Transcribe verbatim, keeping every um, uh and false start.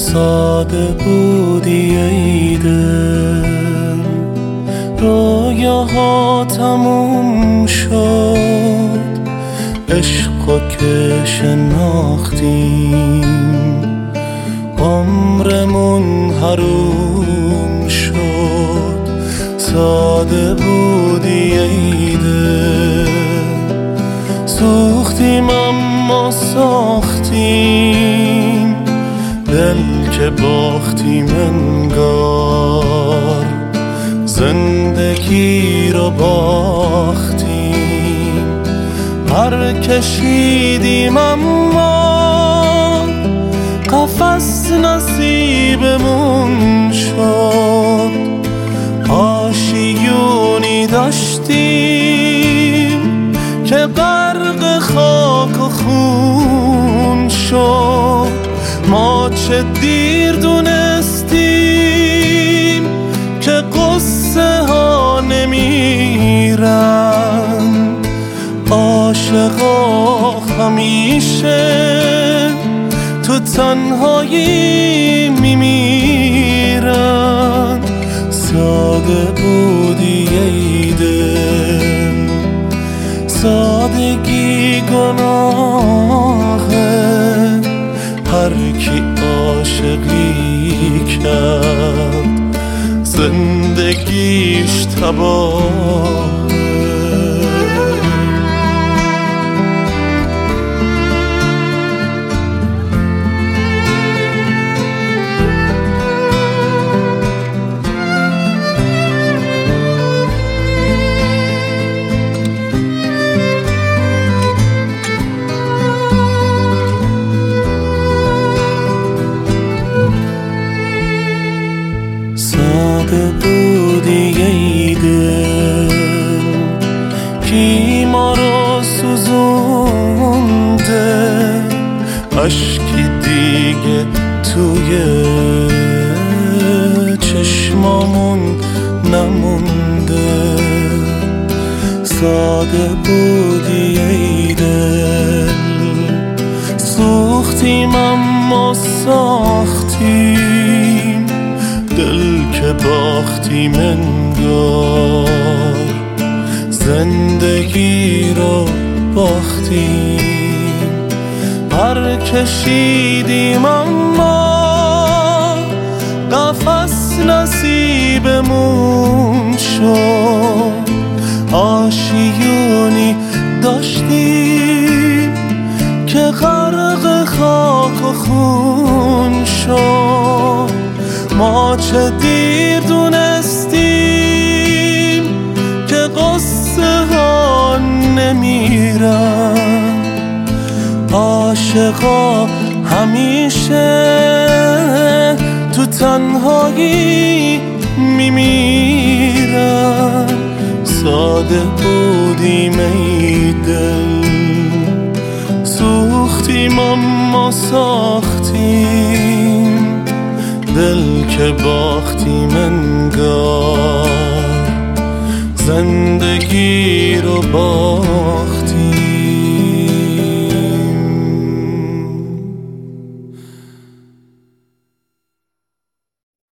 ساده بودی ای دل، رویاها تموم شد، عشقا که شناختیم عمرمون حروم شد. ساده بودی ای دل، سوختیم اما ساختیم، دل که باختیم انگار زندگی رو باختیم. پر کشیدیم اما قفس نصیبمون شد، آشیونی داشتیم که غرق خاک و خون شد. ما چه دیر دونستیم که قصه ها نمیرن، عاشقا همیشه تو تنهایی میمیرن. ساده بودی ای دل، سادگی گناهه، هر کی عاشقی کرد زندگیش تباهه. ساده بودی ای دل، کی ما رو سوزونده، اشکی دیگه توی چشمامون نمونده. ساده بودی ای دل، سوختیم اما ساختیم، دل که باختیم انگار زندگی رو باختیم. پر کشیدیم اما قفس نصیبمون شد، آشیونی داشتیم که غرق خاک و خون شد. ما چه دیر دونستیم که قصه ها نمیرن، عاشقا همیشه تو تنهایی میمیرن. ساده بودیم ای دل، سوختیم اما ساختیم، دل که باختیم انگار زندگی رو باختیم.